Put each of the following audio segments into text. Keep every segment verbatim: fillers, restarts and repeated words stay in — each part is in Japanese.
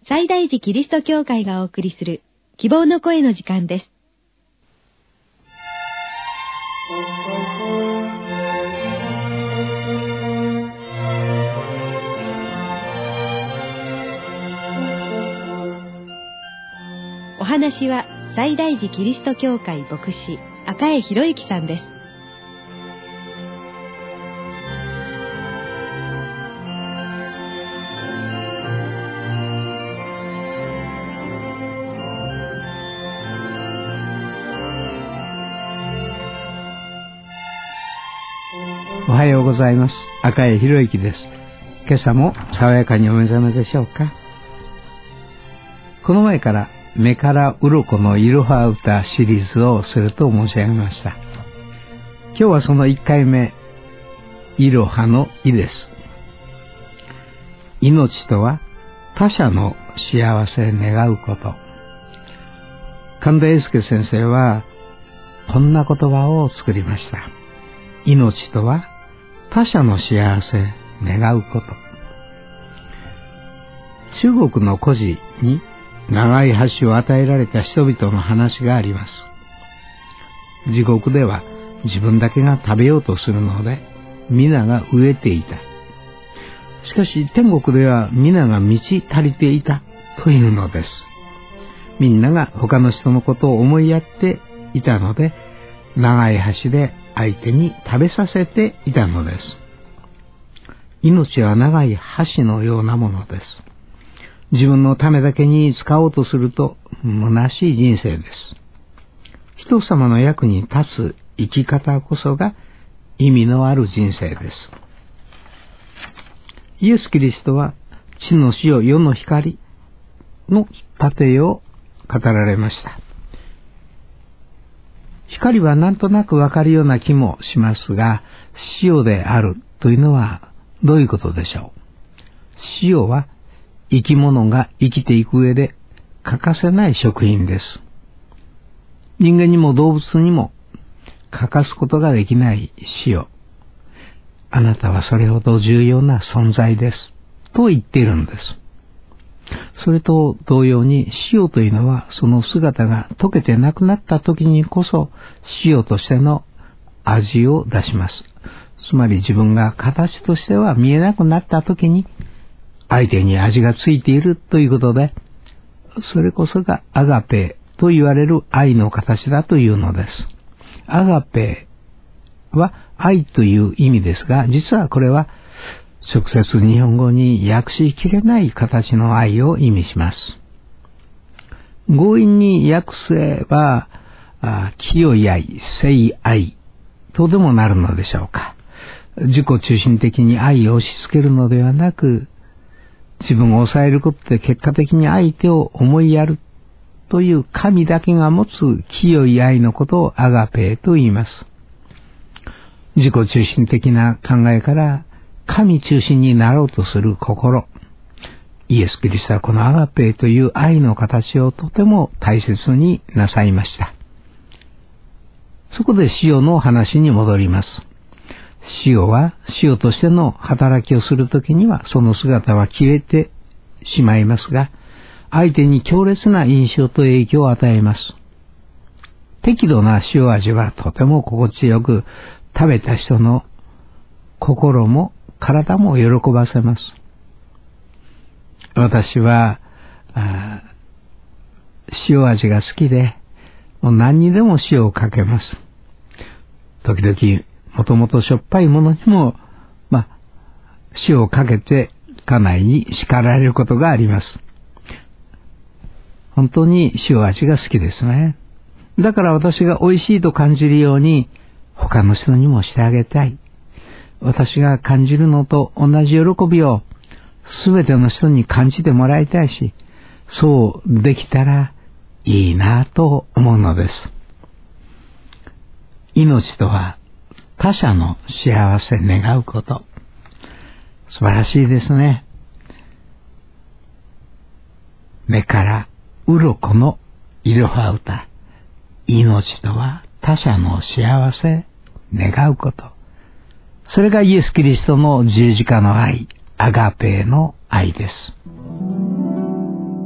西大寺キリスト教会がお送りする希望の声の時間です。お話は西大寺キリスト教会牧師赤江博之さんです。 おはようございます。赤江博之です。今朝も爽やかにお目覚めでしょうか。この前から目から鱗のいろは歌シリーズをすると申し上げました。今日はそのいっかいめ、いろはのいです。命とは他者の幸せ願うこと。神田英介先生はこんな言葉を作りました。命とは他者の幸せ願うこと。中国の故事に長い箸を与えられた人々の話があります。地獄では自分だけが食べようとするので皆が飢えていた。しかし天国では皆が満ち足りていたというのです。みんなが他の人のことを思いやっていたので長い箸で相手に食べさせていたのです。命は長い箸のようなものです。自分のためだけに使おうとすると虚しい人生です。人様の役に立つ生き方こそが意味のある人生です。イエス・キリストは地の塩世の光の例えを語られました。光はなんとなくわかるような気もしますが、塩であるというのはどういうことでしょう。塩は生き物が生きていく上で欠かせない食品です。人間にも動物にも欠かすことができない塩。あなたはそれほど重要な存在ですと言っているんです。それと同様に塩というのはその姿が溶けてなくなった時にこそ塩としての味を出します。つまり自分が形としては見えなくなった時に相手に味がついているということで、それこそがアガペと言われる愛の形だというのです。アガペは愛という意味ですが、実はこれは直接日本語に訳しきれない形の愛を意味します。強引に訳せば、清い愛、聖愛とでもなるのでしょうか。自己中心的に愛を押し付けるのではなく、自分を抑えることで結果的に相手を思いやるという神だけが持つ清い愛のことをアガペと言います。自己中心的な考えから神中心になろうとする心。イエス・キリストはこのアガペという愛の形をとても大切になさいました。そこで塩の話に戻ります。塩は塩としての働きをするときにはその姿は消えてしまいますが、相手に強烈な印象と影響を与えます。適度な塩味はとても心地よく、食べた人の心も体も喜ばせます。私は塩味が好きで、もう何にでも塩をかけます。時々もともとしょっぱいものにも、まあ、塩をかけて家内に叱られることがあります。本当に塩味が好きですね。だから私が美味しいと感じるように他の人にもしてあげたい。私が感じるのと同じ喜びをすべての人に感じてもらいたいし、そうできたらいいなと思うのです。命とは他者の幸せ願うこと。素晴らしいですね。目から鱗のいろは歌。命とは他者の幸せ願うこと。それがイエス・キリストの十字架の愛、アガペの愛です。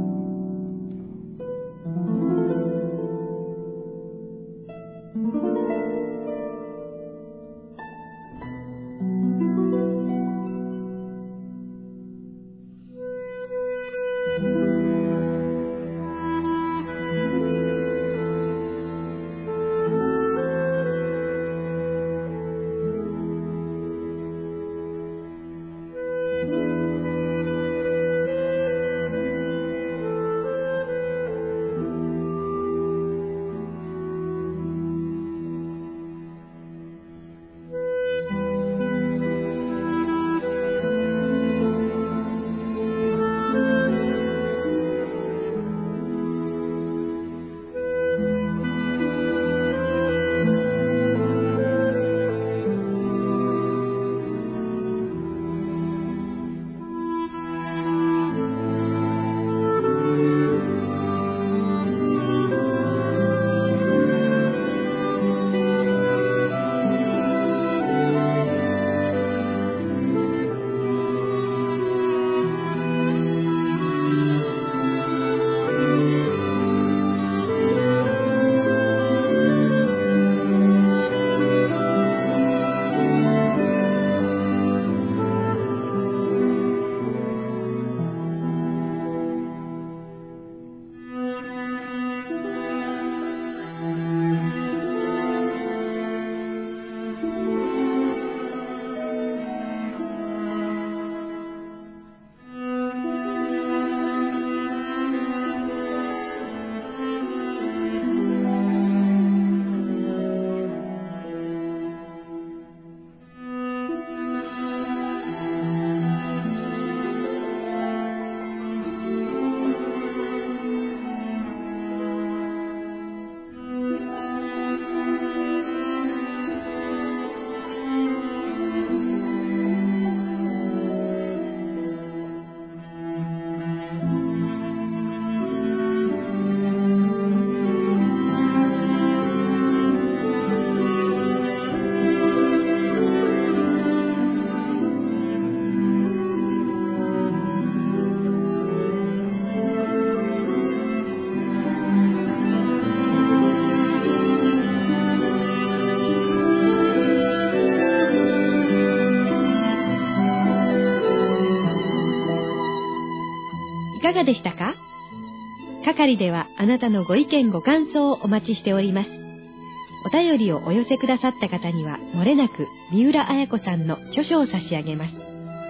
いかがでしたか？係ではあなたのご意見ご感想をお待ちしております。お便りをお寄せくださった方には、もれなく三浦綾子さんの著書を差し上げます。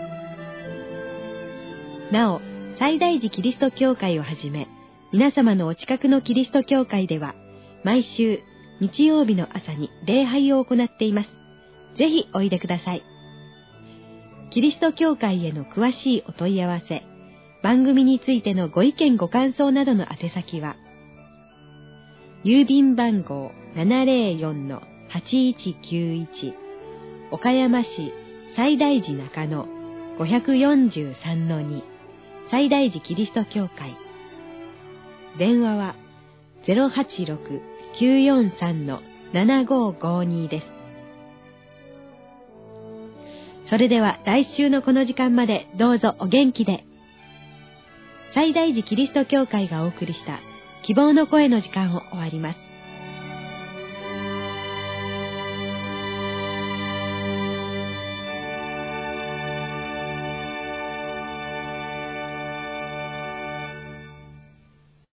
なお、西大寺キリスト教会をはじめ、皆様のお近くのキリスト教会では、毎週日曜日の朝に礼拝を行っています。ぜひおいでください。キリスト教会への詳しいお問い合わせ、番組についてのご意見ご感想などの宛先は、郵便番号 ななぜろよんのはちいちきゅういち 岡山市西大寺中野 ごよんさんのに 西大寺キリスト教会。電話は ゼロはちろく きゅうよんさん ななごごに です。それでは来週のこの時間までどうぞお元気で。西大寺キリスト教会がお送りした希望の声の時間を終わります。